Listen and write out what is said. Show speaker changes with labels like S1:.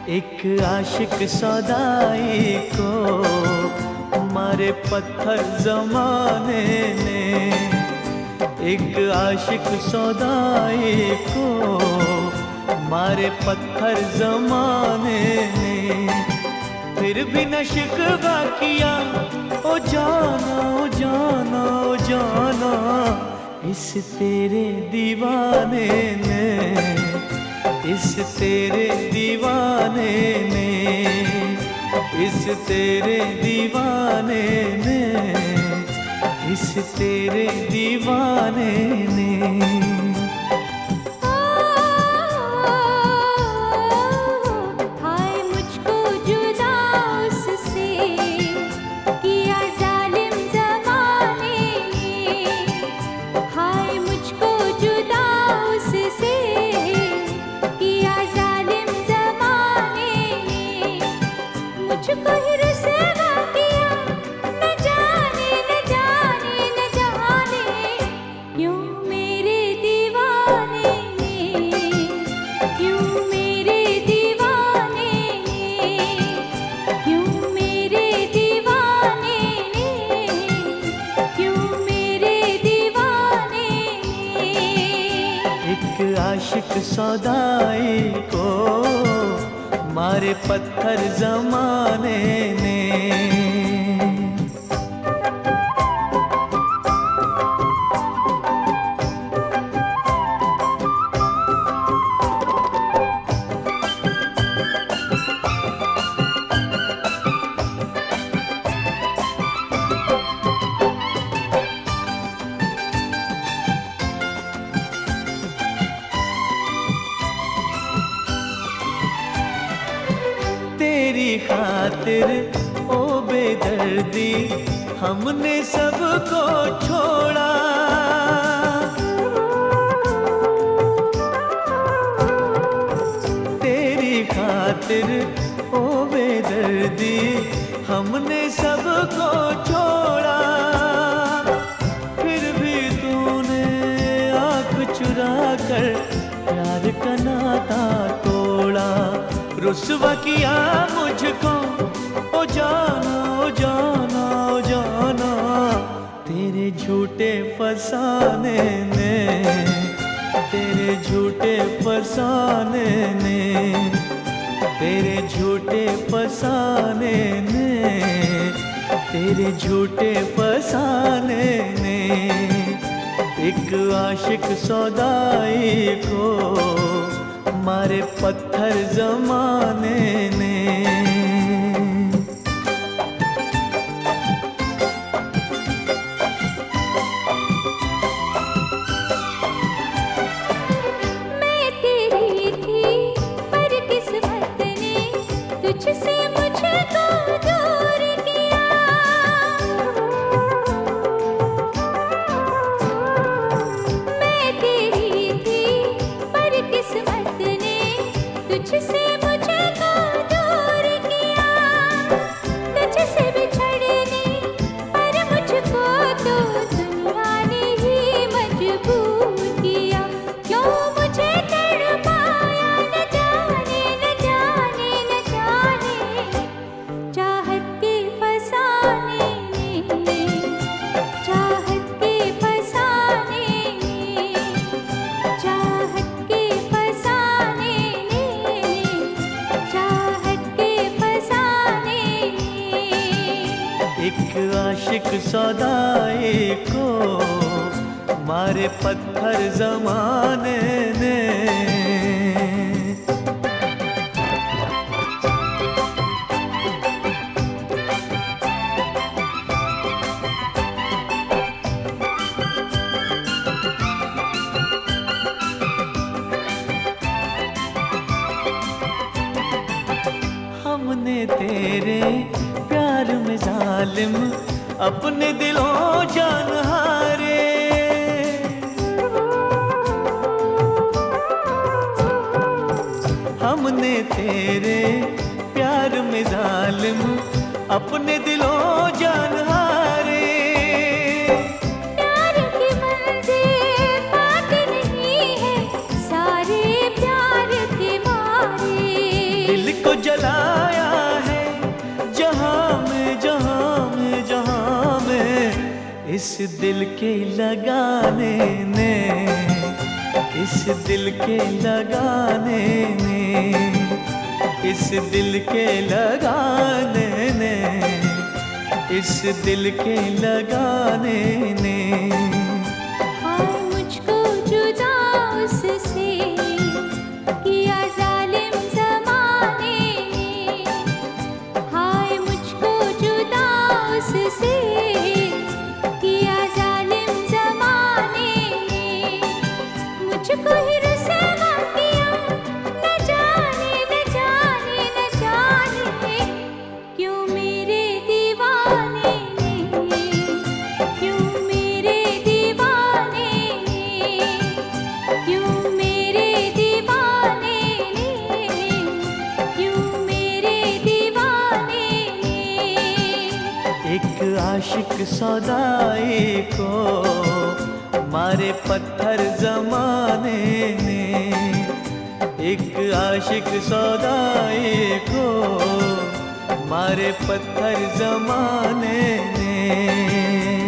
S1: एक आशिक सौदाई को मारे पत्थर जमाने ने। एक आशिक सौदाई को मारे पत्थर जमाने ने। फिर भी न शिकवा किया, ओ जाना ओ जाना ओ जाना, इस तेरे दीवाने ने, इस तेरे दीवाने ने, इस तेरे दीवाने ने, इस तेरे दीवाने ने। आशिक सौदाई को मारे पत्थर जमाने ने। तेरी खातिर ओ बेदर्दी हमने सबको छोड़ा। तेरी खातिर ओ बेदर्दी हमने सबको छोड़ा। फिर भी तूने आँख चुरा कर प्यार का नाता तोड़ा। रुस्वा किया मुझको, ओ जाना ओ जाना ओ जाना, तेरे झूठे फसाने ने, तेरे झूठे फसाने ने, तेरे झूठे फसाने ने, तेरे झूठे फसाने ने। एक आशिक सौदाई को मारे पत्थर जमाने ने।
S2: मैं तेरी थी पर किस्मत ने तुझसे मुझको दूर किया। मैं तेरी थी पर किस्मत तुझसे मुझको दूर किया। तुझसे बिछड़ने पर मुझको तो दुनिया ने ही मजबूर किया। क्यों मुझे तड़पाया न जाने न जाने न जाने, चाहत के फसाने ने, चाहत के फसाने ने, चाहत के फसाने
S1: एक आशिक सौदाई को मारे पत्थर जमाने ने। हमने तेरे प्यार में जालिम अपने दिलों जान हारे। हमने तेरे प्यार में जालिम अपने दिलों जान हारे।
S2: प्यार की मंजिल बात नहीं है सारे प्यार के मारे।
S1: दिल को इस दिल के लगाने ने, इस दिल के लगाने ने, इस दिल के लगाने ने, इस दिल के लगाने ने।
S2: हाय मुझको जुदा उससे किया जालिम ज़माने ने, हाय मुझको जुदा उससे किया जालिम ज़माने ने। मुझको ही रुसवा किया न जाने न जाने न जाने, क्यों मेरे दीवाने ने, क्यों मेरे दीवाने ने, क्यों मेरे दीवाने ने, क्यों मेरे दीवाने ने।
S1: एक आशिक सौदाई को मारे पत्थर जमाने ने, एक आशिक सौदाई को मारे पत्थर जमाने ने।